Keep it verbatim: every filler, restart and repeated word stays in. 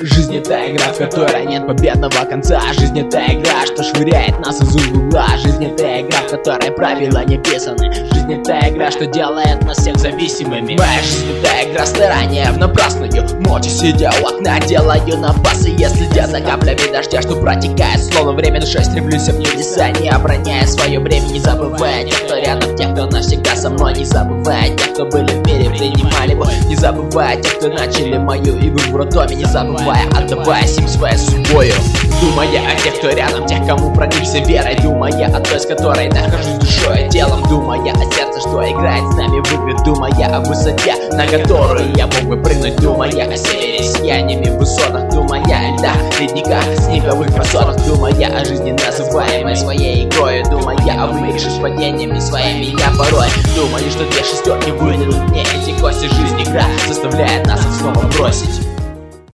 Жизнь это игра, в которой нет победного конца. Жизнь это игра, что швыряет нас из угла. Жизнь это игра, в которой правила не писаны. Жизнь это игра, что делает нас всех зависимыми. Моя жизнь это игра старания в напрасную. Молча сидя у окна, делаю напасы. Если следя за каплями дождя, что протекает словно время душой, стремлюсь в небеса, не обороняя свое время, не забывая тех, кто рядом, тех, кто навсегда со мной, не забывая тех, кто были в мире, принимали бой, не забывая тех, кто начали мою игру в роддоме, не забывая, отдавая им своей судьбою. Думая о тех, кто рядом, тех, кому проникся верой, думая о той, с которой нахожусь душой и телом, думая о сердце, что играет с нами в игры, думая о высоте, на которую я мог бы прыгнуть, думая о севере, сияниями в высотах, думая о льдах, ледниках, снеговых красотах, думая о жизни, называемой своей игрой, думая о выигрыше с падениями своими. Я порой думаю, что две шестерки выдадут мне эти кости. Жизнь игра заставляет нас их снова бросить.